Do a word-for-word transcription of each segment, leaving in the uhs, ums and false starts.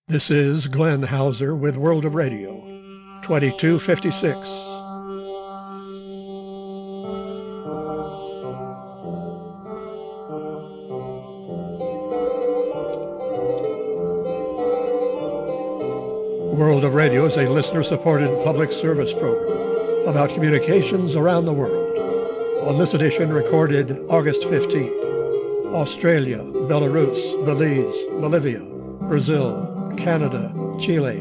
This is Glenn Hauser with World of Radio, twenty-two fifty-six. World of Radio is a listener-supported public service program about communications around the world. On this edition, recorded August fifteenth, Australia, Belarus, Belize, Bolivia, Brazil, Canada, Chile,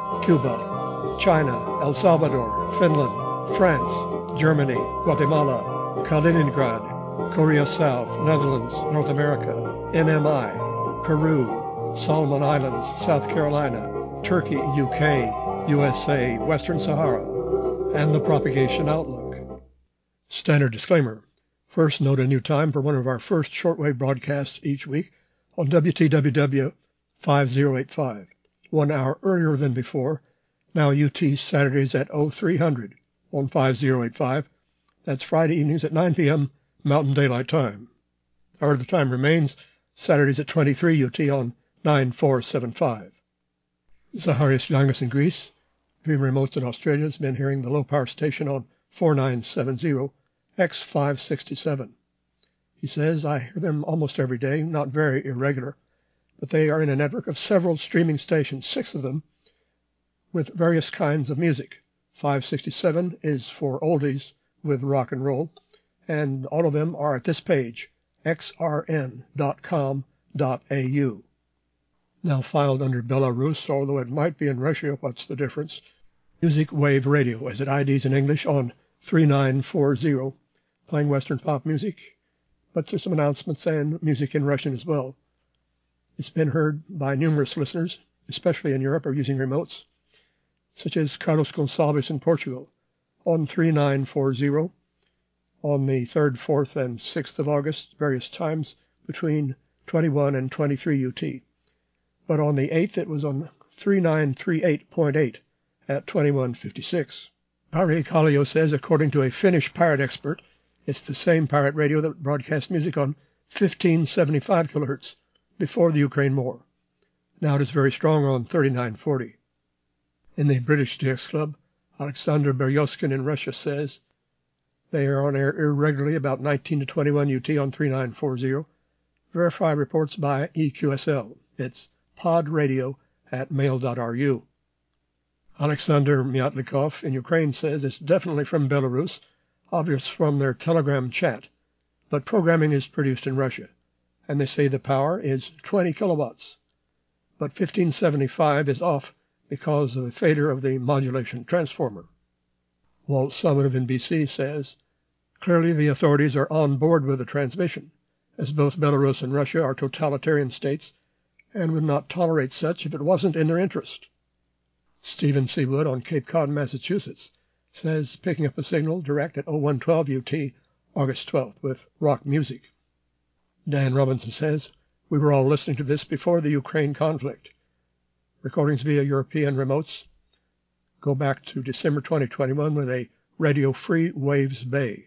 Cuba, China, El Salvador, Finland, France, Germany, Guatemala, Kaliningrad, Korea South, Netherlands, North America, N M I, Peru, Solomon Islands, South Carolina, Turkey, U K, U S A, Western Sahara, and the propagation outlook. Standard disclaimer. First, note a new time for one of our first shortwave broadcasts each week on W T W W five oh eight five, one hour earlier than before, now U T Saturdays at oh three hundred on five oh eight five. That's Friday evenings at nine p.m. Mountain Daylight Time. Our other time remains Saturdays at twenty-three U T on nine four seven five. Zacharias Yangas in Greece, between remotes in Australia, has been hearing the low-power station on four nine seven zero X five sixty-seven. He says, I hear them almost every day, not very irregular, but they are in a network of several streaming stations, six of them, with various kinds of music. five sixty-seven is for oldies with rock and roll, and all of them are at this page, x r n dot com dot a u. Now filed under Belarus, although it might be in Russia, what's the difference? Music Wave Radio, as it I Ds in English on three nine four zero, playing Western pop music, but there's some announcements and music in Russian as well. It's been heard by numerous listeners, especially in Europe, are using remotes, such as Carlos Gonçalves in Portugal on three nine four zero on the third, fourth, and sixth of August, various times between twenty-one and twenty-three U T. But on the eighth, it was on three nine three eight point eight at twenty-one fifty-six. Ari Kallio says, according to a Finnish pirate expert, it's the same pirate radio that broadcast music on fifteen seventy-five kilohertz before the Ukraine war. Now it is very strong on thirty-nine forty. In the British D X Club, Alexander Beryoskin in Russia says they are on air irregularly about nineteen to twenty-one U T on three nine four zero. Verify reports by E Q S L. It's podradio at mail dot r u. Alexander Myatlikov in Ukraine says it's definitely from Belarus, obvious from their Telegram chat, but programming is produced in Russia, and they say the power is twenty kilowatts, but fifteen seventy-five is off because of the failure of the modulation transformer. Walt Sullivan in B C says, clearly the authorities are on board with the transmission, as both Belarus and Russia are totalitarian states and would not tolerate such if it wasn't in their interest. Stephen Seawood on Cape Cod, Massachusetts, says picking up a signal direct at oh one twelve U T, August twelfth, with rock music. Dan Robinson says, we were all listening to this before the Ukraine conflict. Recordings via European remotes go back to December twenty twenty-one with a radio-free Waves Bay.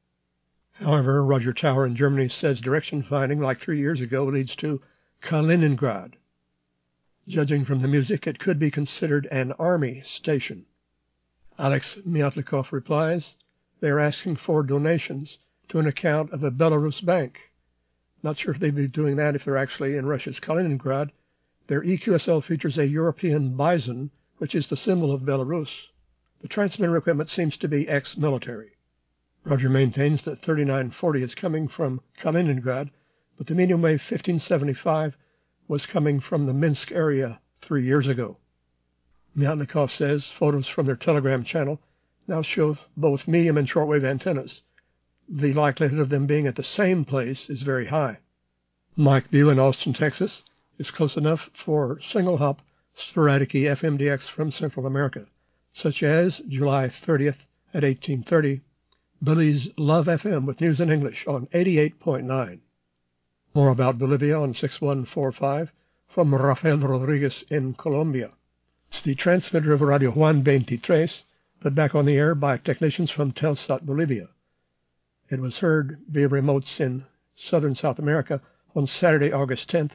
However, Roger Tower in Germany says direction finding, like three years ago, leads to Kaliningrad. Judging from the music, it could be considered an army station. Alex Myatlikov replies, they are asking for donations to an account of a Belarus bank. Not sure if they'd be doing that if they're actually in Russia's Kaliningrad. Their E Q S L features a European bison, which is the symbol of Belarus. The transmitter equipment seems to be ex-military. Roger maintains that thirty-nine forty is coming from Kaliningrad, but the medium wave fifteen seventy-five was coming from the Minsk area three years ago. Myatlikov says photos from their Telegram channel now show both medium and shortwave antennas. The likelihood of them being at the same place is very high. Mike Bew in Austin, Texas, is close enough for single-hop sporadic F M D X from Central America, such as July thirtieth at eighteen thirty, Belize Love F M with news in English on eighty-eight point nine. More about Bolivia on six one four five from Rafael Rodriguez in Colombia. It's the transmitter of Radio Juan twenty-three, put back on the air by technicians from Telsat Bolivia. It was heard via remotes in southern South America on Saturday, August tenth,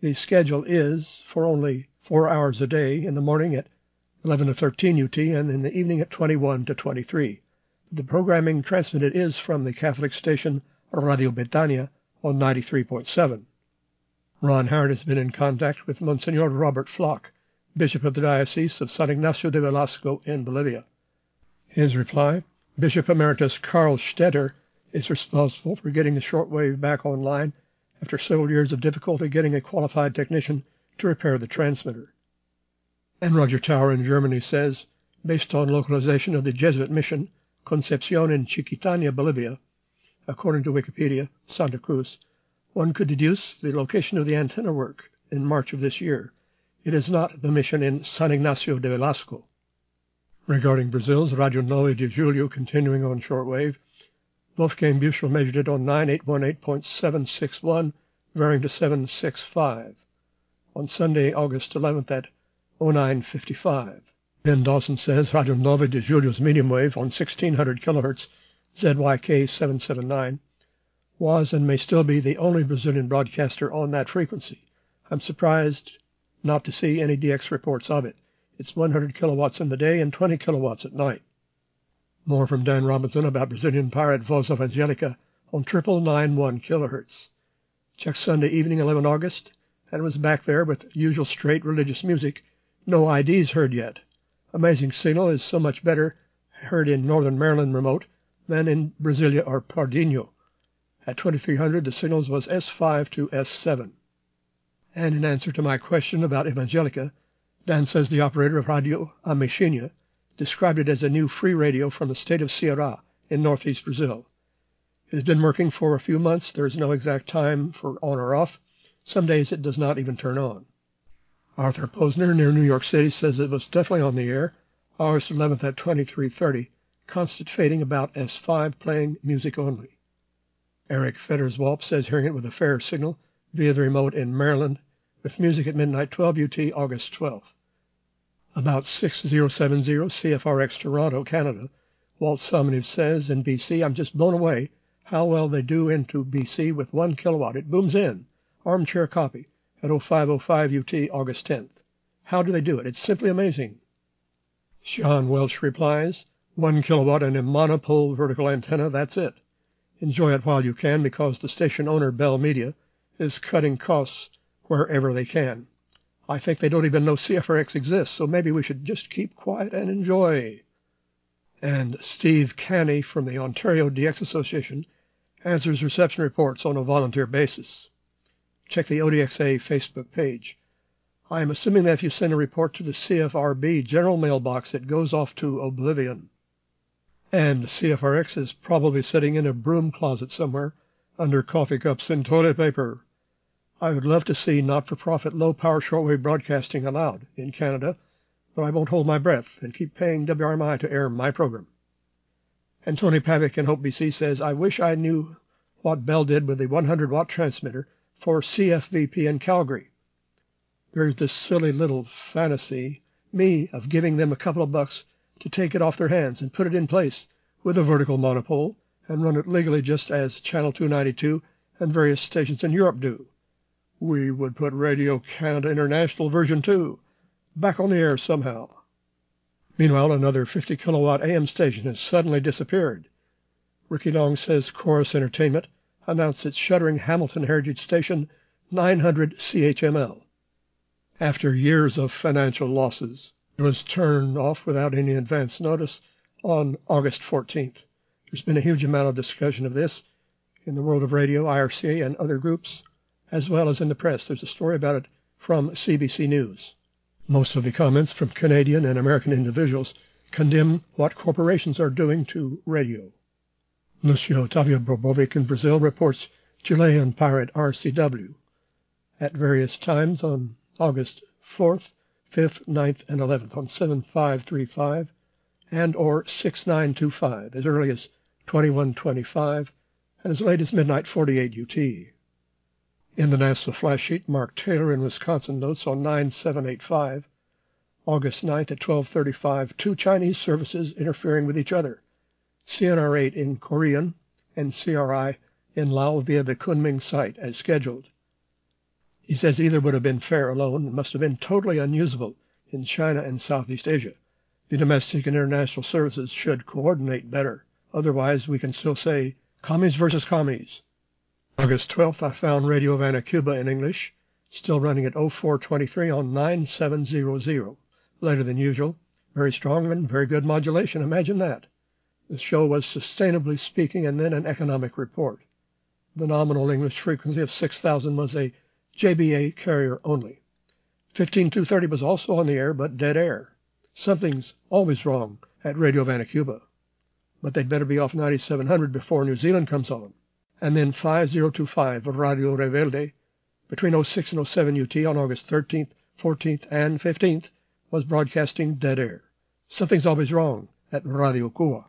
The schedule is for only four hours a day, in the morning at eleven to thirteen U T and in the evening at twenty-one to twenty-three. The programming transmitted is from the Catholic station Radio Betania on ninety-three point seven. Ron Howard has been in contact with Monsignor Robert Flock, Bishop of the Diocese of San Ignacio de Velasco in Bolivia. His reply: Bishop Emeritus Karl Stetter is responsible for getting the shortwave back online after several years of difficulty getting a qualified technician to repair the transmitter. And Roger Tower in Germany says, based on localization of the Jesuit mission, Concepcion in Chiquitania, Bolivia, according to Wikipedia, Santa Cruz, one could deduce the location of the antenna work in March of this year. It is not the mission in San Ignacio de Velasco. Regarding Brazil's Radio nove de Julio continuing on shortwave, Wolfgang Buchel measured it on nine eight one eight point seven six one, varying to seven sixty-five. On Sunday, August eleventh at oh nine fifty-five. Ben Dawson says Radio nove de Julio's medium wave on sixteen hundred kilohertz, Z Y K seven seventy-nine, was and may still be the only Brazilian broadcaster on that frequency. I'm surprised not to see any D X reports of it. It's one hundred kilowatts in the day and twenty kilowatts at night. More from Dan Robinson about Brazilian pirate Voz Evangelica on triple nine one kilohertz. Checked Sunday evening, eleventh August, and was back there with usual straight religious music. No I Ds heard yet. Amazing signal is so much better heard in northern Maryland remote than in Brasilia or Pardinho. At twenty-three hundred, the signals was S five to S seven. And in answer to my question about Evangelica, Dan says the operator of Radio Amichinha described it as a new free radio from the state of Ceará in northeast Brazil. It has been working for a few months. There is no exact time for on or off. Some days it does not even turn on. Arthur Posner near New York City says it was definitely on the air, August eleventh at twenty-three thirty, constant fading about S five, playing music only. Eric Fedderswalp says hearing it with a fair signal via the remote in Maryland with music at midnight, twelve U T, August twelfth. About six thousand seventy C F R X Toronto, Canada, Walt Sumniv says in B C, I'm just blown away how well they do into B C with one kilowatt. It booms in. Armchair copy at oh five oh five U T, August tenth. How do they do it? It's simply amazing. Sean Welsh replies, one kilowatt and a monopole vertical antenna, that's it. Enjoy it while you can because the station owner, Bell Media, is cutting costs wherever they can. I think they don't even know C F R X exists, so maybe we should just keep quiet and enjoy. And Steve Canny from the Ontario D X Association answers reception reports on a volunteer basis. Check the O D X A Facebook page. I am assuming that if you send a report to the C F R B general mailbox, it goes off to oblivion. And C F R X is probably sitting in a broom closet somewhere under coffee cups and toilet paper. I would love to see not-for-profit low-power shortwave broadcasting allowed in Canada, but I won't hold my breath and keep paying W R M I to air my program. And Tony Pavick in Hope, B C says, I wish I knew what Bell did with the one hundred watt transmitter for C F V P in Calgary. There's this silly little fantasy, me, of giving them a couple of bucks to take it off their hands and put it in place with a vertical monopole and run it legally just as Channel two ninety-two and various stations in Europe do. We would put Radio Canada International version two back on the air somehow. Meanwhile, another fifty kilowatt A M station has suddenly disappeared. Ricky Long says Chorus Entertainment announced its shuttering Hamilton Heritage Station nine hundred C H M L. After years of financial losses, it was turned off without any advance notice on August fourteenth. There's been a huge amount of discussion of this in the world of radio, I R C A, and other groups, as well as in the press. There's a story about it from C B C News. Most of the comments from Canadian and American individuals condemn what corporations are doing to radio. Lucio Otávio Borbovic in Brazil reports Chilean pirate R C W at various times on August fourth, fifth, ninth, and eleventh on seven five three five and or six nine two five, as early as twenty-one twenty-five and as late as midnight forty-eight U T. In the NASA flash sheet, Mark Taylor in Wisconsin notes on nine seven eight five, August ninth at twelve thirty-five, two Chinese services interfering with each other, C N R eight in Korean and C R I in Lao via the Kunming site as scheduled. He says either would have been fair alone and must have been totally unusable in China and Southeast Asia. The domestic and international services should coordinate better. Otherwise, we can still say commies versus commies. August twelfth, I found Radio Havana, Cuba in English, still running at oh four twenty-three on nine seven hundred, later than usual. Very strong and very good modulation, imagine that. The show was Sustainably Speaking and then an economic report. The nominal English frequency of six thousand was a J B A carrier only. fifteen two thirty was also on the air, but dead air. Something's always wrong at Radio Havana, Cuba. But they'd better be off ninety-seven hundred before New Zealand comes on. And then five oh two five Radio Rebelde, between oh six and oh seven U T on August thirteenth, fourteenth, and fifteenth, was broadcasting dead air. Something's always wrong at Radio Cuba.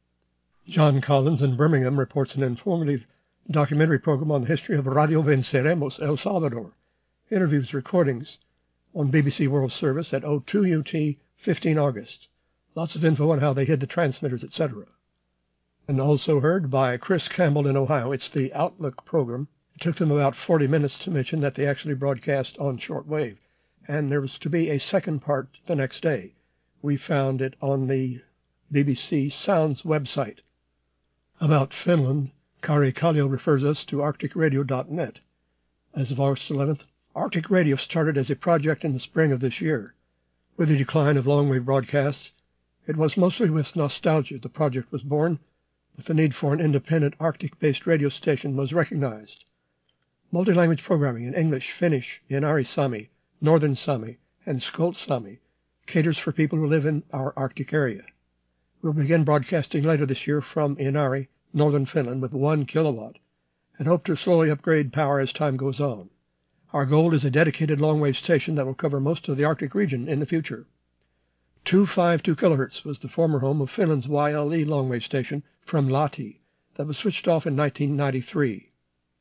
John Collins in Birmingham reports an informative documentary program on the history of Radio Venceremos El Salvador. Interviews, recordings on B B C World Service at oh two U T, fifteen August. Lots of info on how they hid the transmitters, et cetera. And also heard by Chris Campbell in Ohio. It's the Outlook program. It took them about forty minutes to mention that they actually broadcast on shortwave. And there was to be a second part the next day. We found it on the B B C Sounds website. About Finland, Kari Kallio refers us to arctic radio dot net. As of August eleventh, Arctic Radio started as a project in the spring of this year. With the decline of long-wave broadcasts, it was mostly with nostalgia the project was born, but the need for an independent Arctic-based radio station was recognized. Multi-language programming in English, Finnish, Inari Sami, Northern Sami, and Skolt Sami caters for people who live in our Arctic area. We'll begin broadcasting later this year from Inari, northern Finland, with one kilowatt, and hope to slowly upgrade power as time goes on. Our goal is a dedicated long-wave station that will cover most of the Arctic region in the future. two fifty-two kilohertz was the former home of Finland's Y L E long-wave station from Lahti that was switched off in nineteen ninety-three.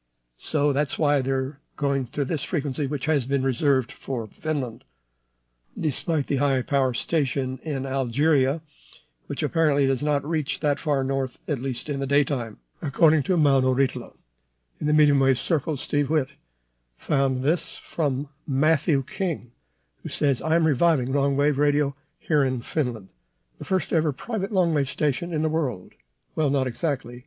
So that's why they're going to this frequency, which has been reserved for Finland. Despite the high-power station in Algeria, which apparently does not reach that far north, at least in the daytime, according to Mauno Ritala. In the medium-wave circle, Steve Witt found this from Matthew King, who says, I'm reviving long-wave radio here in Finland, the first ever private long-wave station in the world. Well, not exactly.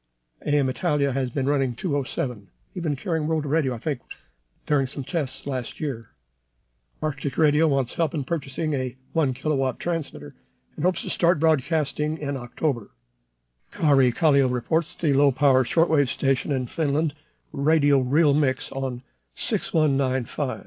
A M Italia has been running two oh seven, even carrying World Radio, I think, during some tests last year. Arctic Radio wants help in purchasing a one kilowatt transmitter and hopes to start broadcasting in October. Kari Kallio reports the low-power shortwave station in Finland, Radio Real Mix, on six one nine five.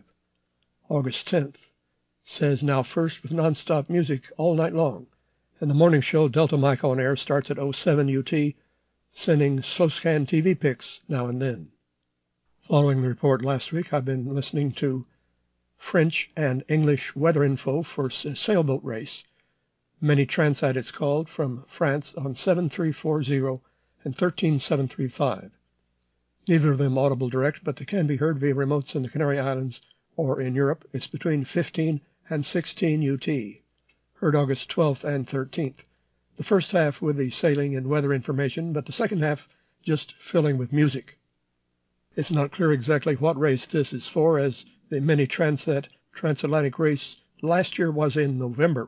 August tenth says now first with non-stop music all night long, and the morning show Delta Mike on Air starts at oh seven U T, sending slow-scan T V pics now and then. Following the report last week, I've been listening to French and English weather info for a sailboat race. Many Transat it's called, from France on seven three four zero and thirteen seven three five. Neither of them audible direct, but they can be heard via remotes in the Canary Islands or in Europe. It's between fifteen and sixteen U T. Heard August twelfth and thirteenth. The first half with the sailing and weather information, but the second half just filling with music. It's not clear exactly what race this is for, as the mini Transat transatlantic race last year was in November.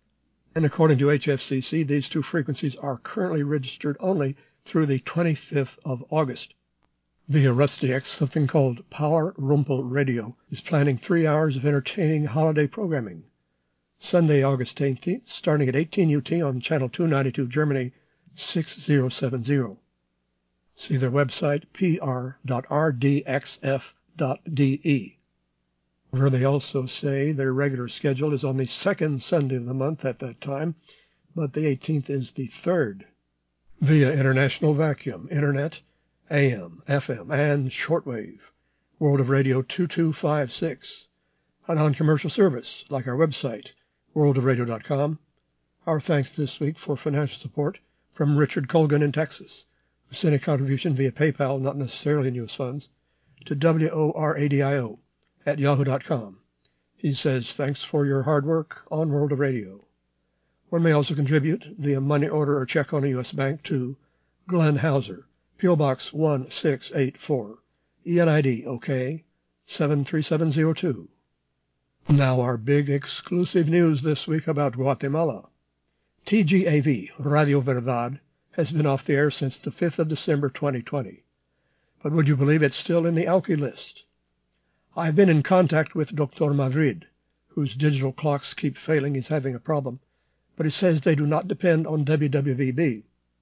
And according to H F C C, these two frequencies are currently registered only through the twenty-fifth of August. Via RustyX, something called Power Rumpel Radio is planning three hours of entertaining holiday programming. Sunday, August eighteenth, starting at eighteen U T on Channel two ninety-two Germany, six thousand seventy. See their website, p r dot r d x f dot d e. Where they also say their regular schedule is on the second Sunday of the month at that time, but the eighteenth is the third. Via International Vacuum, Internet, A M, F M, and shortwave. World of Radio two two five six. A non-commercial service, like our website, world of radio dot com. Our thanks this week for financial support from Richard Colgan in Texas, who sent a contribution via PayPal, not necessarily in U S funds, to W O R A D I O at yahoo dot com. He says, thanks for your hard work on World of Radio. One may also contribute via money order or check on a U S bank to Glenn Hauser, P O Box one six eight four, E N I D OK, seven three seven zero two. Now our big exclusive news this week about Guatemala. T G A V, Radio Verdad, has been off the air since the fifth of December twenty twenty. But would you believe it's still in the ALCI list? I've been in contact with Doctor Madrid, whose digital clocks keep failing. He's having a problem, but he says they do not depend on W W V B.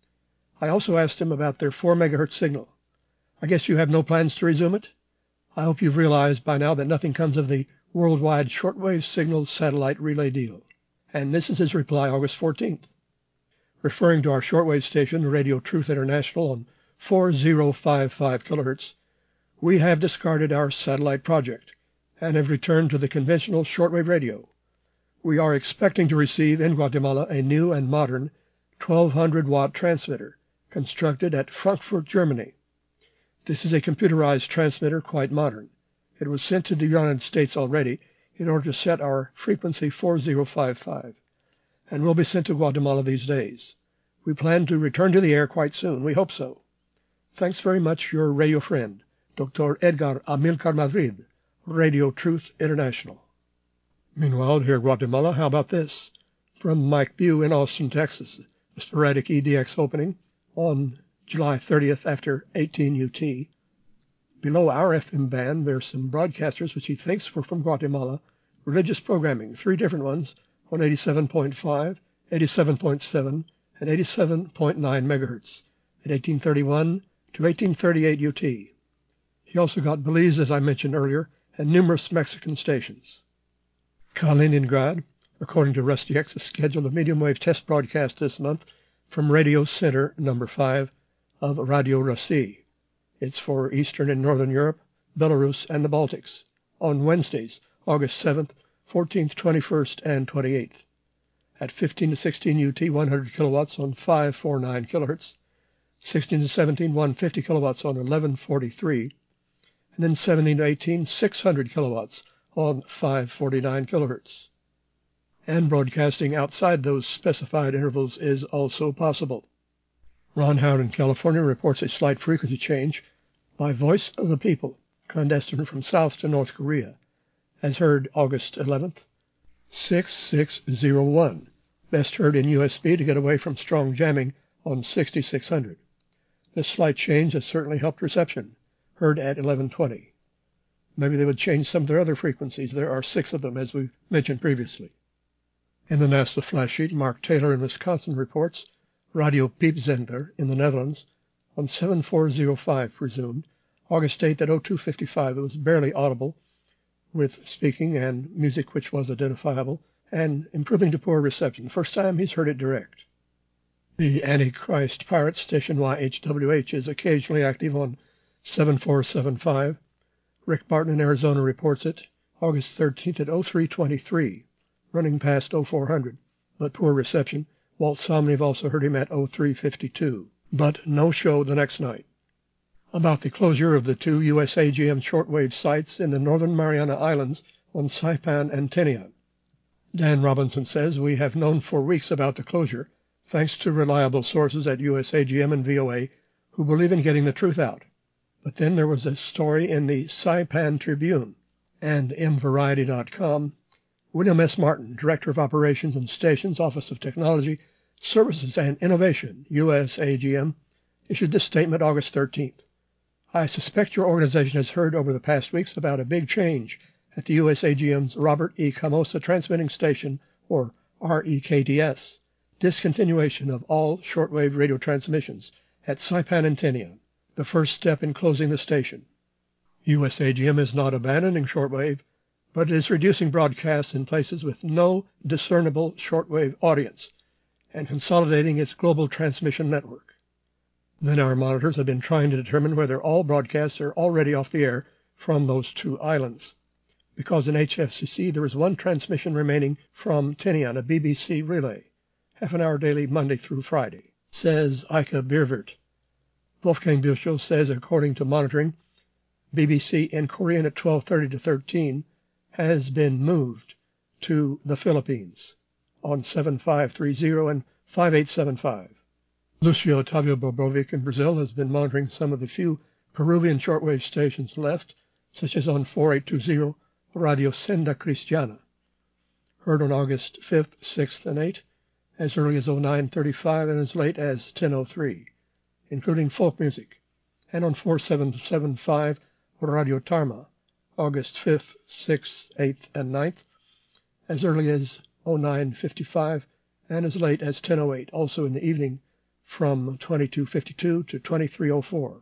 I also asked him about their four megahertz signal. I guess you have no plans to resume it? I hope you've realized by now that nothing comes of the worldwide shortwave signal satellite relay deal. And this is his reply August fourteenth. Referring to our shortwave station, Radio Truth International, on four thousand fifty-five kilohertz, we have discarded our satellite project and have returned to the conventional shortwave radio. We are expecting to receive in Guatemala a new and modern twelve hundred watt transmitter constructed at Frankfurt, Germany. This is a computerized transmitter, quite modern. It was sent to the United States already in order to set our frequency four thousand fifty-five, and will be sent to Guatemala these days. We plan to return to the air quite soon. We hope so. Thanks very much, your radio friend, Doctor Edgar Amilcar Madrid, Radio Truth International. Meanwhile, here in Guatemala, how about this? From Mike Bew in Austin, Texas, a sporadic E D X opening on July thirtieth after eighteen U T. Below our F M band, there's some broadcasters which he thinks were from Guatemala, religious programming, three different ones, on eighty-seven point five, eighty-seven point seven, and eighty-seven point nine megahertz at eighteen thirty-one to eighteen thirty-eight U T. He also got Belize, as I mentioned earlier, and numerous Mexican stations. Kaliningrad, according to Rusty X, has scheduled a medium-wave test broadcast this month from Radio Center number five of Radio Russie. It's for Eastern and Northern Europe, Belarus, and the Baltics on Wednesdays, August seventh, fourteenth, twenty-first, and twenty-eighth. At fifteen to sixteen U T, one hundred kilowatts on five forty-nine kilohertz, sixteen to seventeen, one hundred fifty kilowatts on eleven forty-three, and then seventeen to eighteen, six hundred kilowatts on five forty-nine kilohertz. And broadcasting outside those specified intervals is also possible. Ron Howard in California reports a slight frequency change by Voice of the People, clandestine from South to North Korea, as heard August eleventh, six six zero one, best heard in U S B to get away from strong jamming on sixty-six hundred. This slight change has certainly helped reception, heard at eleven twenty. Maybe they would change some of their other frequencies. There are six of them, as we mentioned previously. In the NASA flash sheet, Mark Taylor in Wisconsin reports Radio Piepzender in the Netherlands on seven four zero five, presumed, August eighth at oh two fifty-five. It was barely audible, with speaking and music which was identifiable, and improving to poor reception. The first time he's heard it direct. The Antichrist pirate station Y H W H is occasionally active on seven four seven five. Rick Barton in Arizona reports it August thirteenth at oh three twenty-three, running past oh four hundred, but poor reception. Walt Somneve also heard him at oh three fifty-two, but no show the next night. About the closure of the two U S A G M shortwave sites in the Northern Mariana Islands on Saipan and Tinian. Dan Robinson says, we have known for weeks about the closure, thanks to reliable sources at U S A G M and V O A who believe in getting the truth out. But then there was a story in the Saipan Tribune and M Variety dot com. William S. Martin, Director of Operations and Stations, Office of Technology, Services and Innovation, U S A G M, issued this statement August thirteenth. I suspect your organization has heard over the past weeks about a big change at the U S A G M's Robert E. Camosa Transmitting Station, or R E K T S, discontinuation of all shortwave radio transmissions at Saipan and Tinian, the first step in closing the station. U S A G M is not abandoning shortwave, but it is reducing broadcasts in places with no discernible shortwave audience and consolidating its global transmission network. Then our monitors have been trying to determine whether all broadcasts are already off the air from those two islands. Because in H F C C there is one transmission remaining from Tinian, a B B C relay, half an hour daily Monday through Friday, says Ika Biervert. Wolfgang Büchel says, according to monitoring, B B C in Korean at twelve thirty to thirteen has been moved to the Philippines on seven five three zero and five eight seven five. Lucio Otavio Bobovic in Brazil has been monitoring some of the few Peruvian shortwave stations left, such as on forty-eight twenty Radio Senda Cristiana, heard on August fifth, sixth, and eighth, as early as oh nine thirty-five and as late as ten oh three, including folk music, and on forty-seven seventy-five Radio Tarma, August fifth, sixth, eighth, and ninth, as early as oh nine fifty-five and as late as ten oh eight, also in the evening from twenty-two fifty-two to twenty-three oh four.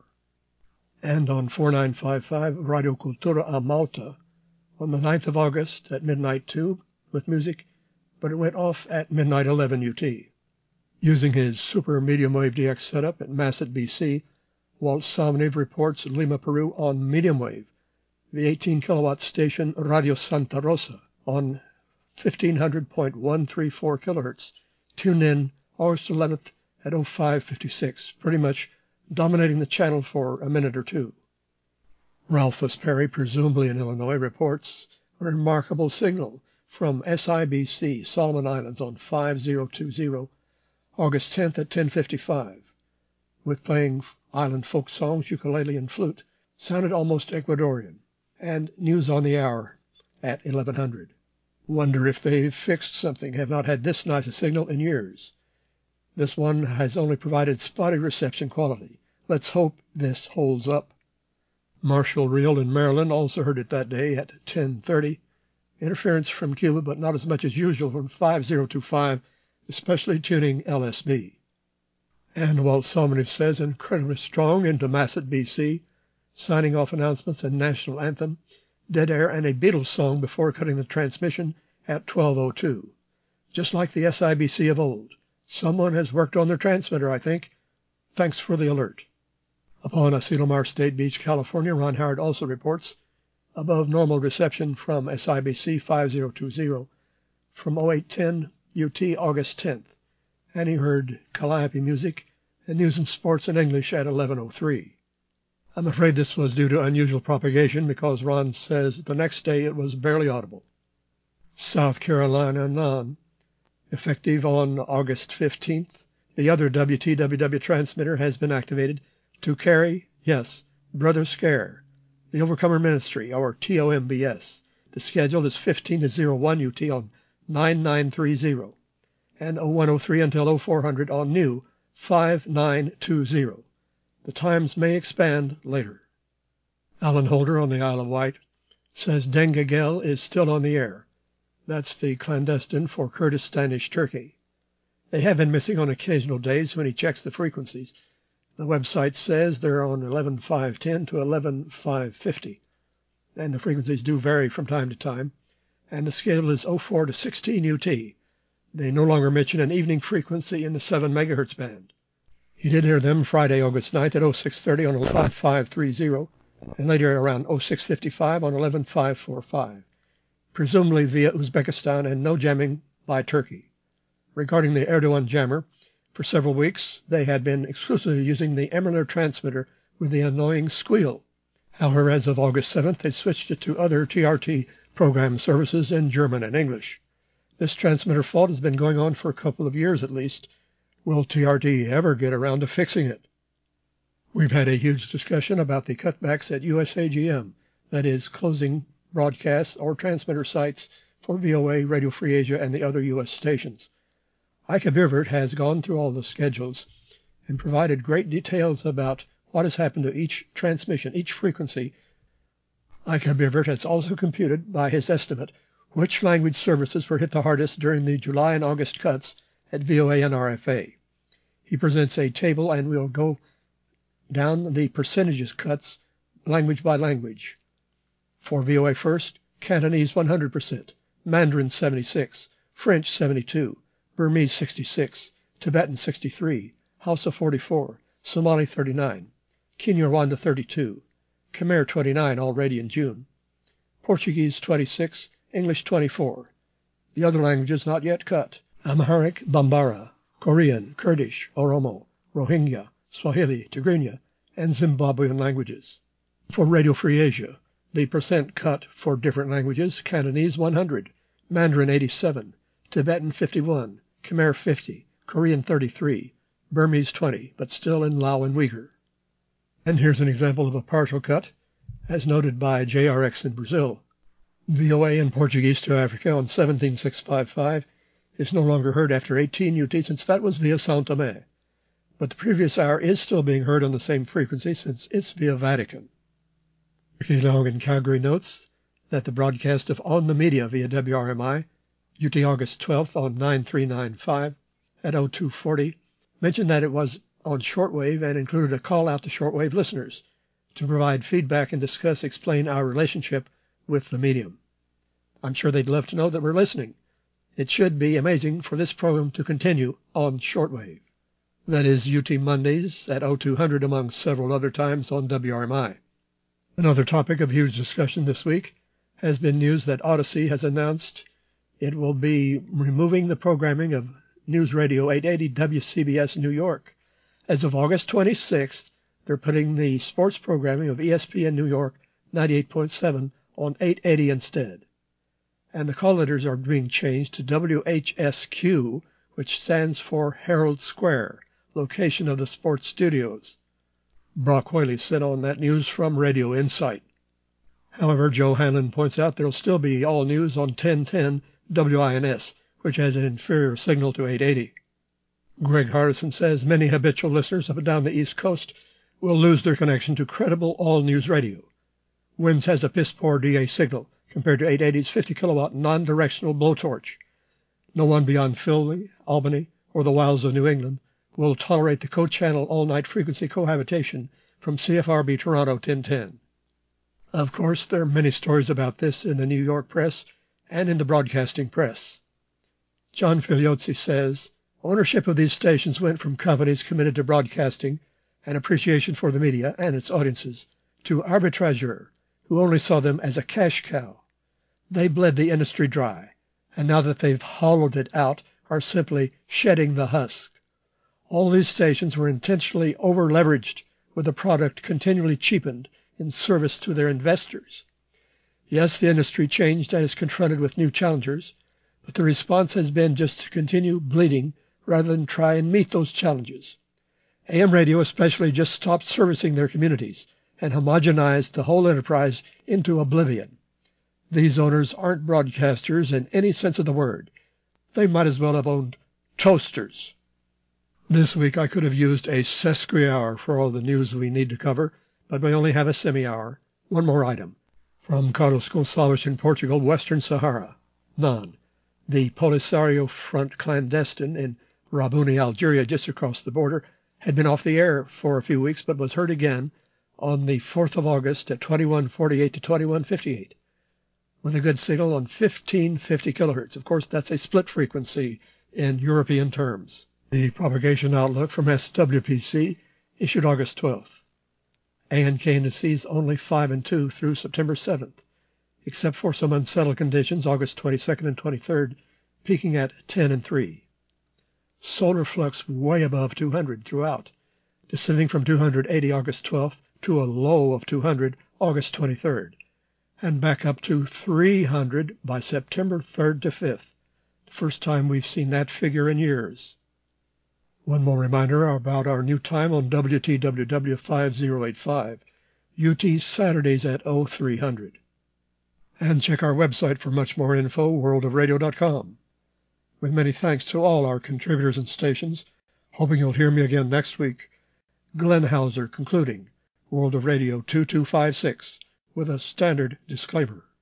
And on forty-nine fifty-five Radio Cultura a Malta on the ninth of August at midnight too, with music, but it went off at midnight eleven U T. Using his super medium wave D X setup at Masset, B C, Walt Somniv reports Lima, Peru on medium wave, the eighteen kilowatt station Radio Santa Rosa on fifteen hundred point one three four kilohertz, tuned in August eleventh at oh five fifty-six, pretty much dominating the channel for a minute or two. Ralphus Perry, presumably in Illinois, reports a remarkable signal from S I B C, Solomon Islands, on five oh two oh, August tenth at ten fifty-five, with playing island folk songs, ukulele, and flute, sounded almost Ecuadorian, and news on the hour at eleven hundred. Wonder if they've fixed something. Have not had this nice a signal in years. This one has only provided spotty reception quality. Let's hope this holds up. Marshall Reel in Maryland also heard it that day at ten thirty. Interference from Cuba, but not as much as usual from five oh two five, especially tuning L S B. And Walt Somniv says incredibly strong into Masset, B C, signing off announcements and national anthem, dead air, and a Beatles song before cutting the transmission at twelve oh two. Just like the S I B C of old. Someone has worked on their transmitter, I think. Thanks for the alert. Upon Asilomar State Beach, California, Ron Howard also reports above normal reception from S I B C five oh two oh from oh eight ten U T August tenth, and he heard Calliope music and news and sports in English at eleven oh three. I'm afraid this was due to unusual propagation because Ron says the next day it was barely audible. South Carolina non. Effective on August fifteenth, the other W T W W transmitter has been activated to carry, yes, Brother Scare, the Overcomer Ministry, or T O M B S. The schedule is fifteen to oh one U T on nine nine three oh and oh one oh three until oh four hundred on new five nine two oh. The times may expand later. Alan Holder on the Isle of Wight says Dengegel is still on the air. That's the clandestine for Kurdistanish Turkey. They have been missing on occasional days when he checks the frequencies. The website says they're on eleven five ten to eleven five fifty, and the frequencies do vary from time to time, and the schedule is oh four to sixteen U T. They no longer mention an evening frequency in the seven megahertz band. He did hear them Friday, August ninth at oh six thirty on eleven five thirty, and later around oh six fifty-five on eleven five forty-five. Presumably via Uzbekistan, and no jamming by Turkey. Regarding the Erdogan jammer, for several weeks they had been exclusively using the Emmerler transmitter with the annoying squeal. However, as of August seventh, they switched it to other T R T program services in German and English. This transmitter fault has been going on for a couple of years at least. Will T R T ever get around to fixing it? We've had a huge discussion about the cutbacks at U S A G M, that is, closing broadcasts or transmitter sites for V O A, Radio Free Asia, and the other U S stations. Ika Biervert has gone through all the schedules and provided great details about what has happened to each transmission, each frequency. Ika Biervert has also computed, by his estimate, which language services were hit the hardest during the July and August cuts at V O A and R F A. He presents a table, and we'll go down the percentages cuts language by language. For V O A first, Cantonese one hundred percent, Mandarin seventy-six, French seventy-two, Burmese sixty-six, Tibetan sixty-three, Hausa forty-four, Somali thirty-nine, Kinyarwanda thirty-two, Khmer twenty-nine already in June, Portuguese twenty-six, English twenty-four. The other languages not yet cut: Amharic, Bambara, Korean, Kurdish, Oromo, Rohingya, Swahili, Tigrinya, and Zimbabwean languages. For Radio Free Asia, the percent cut for different languages: Cantonese one hundred, Mandarin eighty-seven, Tibetan fifty-one, Khmer fifty, Korean thirty-three, Burmese twenty, but still in Lao and Uyghur. And here's an example of a partial cut. as noted by J R X in Brazil. V O A in Portuguese to Africa on seventeen six fifty-five is no longer heard after eighteen U T since that was via São Tomé. But the previous hour is still being heard on the same frequency since it's via Vatican. Ricky Long in Calgary notes that the broadcast of On the Media via W R M I, U T August twelfth on nine three nine five at oh two forty, mentioned that it was on shortwave and included a call out to shortwave listeners to provide feedback and discuss, explain our relationship with the medium. I'm sure they'd love to know that we're listening. It should be amazing for this program to continue on shortwave. That is U T Mondays at oh two hundred among several other times on W R M I. Another topic of huge discussion this week has been news that Odyssey has announced it will be removing the programming of News Radio eight eighty W C B S New York. As of August twenty-sixth, they're putting the sports programming of E S P N New York ninety-eight point seven on eight eighty instead. And the call letters are being changed to W H S Q, which stands for Herald Square, location of the sports studios. Brock Whaley said on that news from Radio Insight. However, Joe Hanlon points out there will still be all news on ten ten W I N S, which has an inferior signal to eight eighty. Greg Hardison says many habitual listeners up and down the East Coast will lose their connection to credible all-news radio. W I N S has a piss-poor D A signal compared to eight eighty's fifty kilowatt non-directional blowtorch. No one beyond Philly, Albany, or the wilds of New England will tolerate the co-channel all-night frequency cohabitation from C F R B Toronto ten ten. Of course, there are many stories about this in the New York press and in the broadcasting press. John Filiozzi says, ownership of these stations went from companies committed to broadcasting and appreciation for the media and its audiences to arbitrageurs who only saw them as a cash cow. They bled the industry dry, and now that they've hollowed it out, are simply shedding the husk. All these stations were intentionally over-leveraged with a product continually cheapened in service to their investors. Yes, the industry changed and is confronted with new challengers, but the response has been just to continue bleeding rather than try and meet those challenges. A M radio especially just stopped servicing their communities and homogenized the whole enterprise into oblivion. These owners aren't broadcasters in any sense of the word. They might as well have owned toasters. This week I could have used a sesqui-hour for all the news we need to cover, but we only have a semi-hour. One more item. From Carlos Gonçalves in Portugal, Western Sahara. None. The Polisario Front clandestine in Rabuni, Algeria, just across the border, had been off the air for a few weeks, but was heard again on the fourth of August at twenty-one forty-eight to twenty-one fifty-eight, with a good signal on fifteen fifty kilohertz. Of course, that's a split frequency in European terms. The propagation outlook from S W P C issued August twelfth. A and K indices only five and two through September seventh, except for some unsettled conditions August twenty-second and twenty-third, peaking at ten and three. Solar flux way above two hundred throughout, descending from two hundred eighty August twelfth to a low of two hundred August twenty-third, and back up to three hundred by September third to fifth, the first time we've seen that figure in years. One more reminder about our new time on W T W W five oh eight five, U T Saturdays at oh three hundred. And check our website for much more info, world of radio dot com. With many thanks to all our contributors and stations, hoping you'll hear me again next week, Glenn Hauser concluding World of Radio two two five six with a standard disclaimer.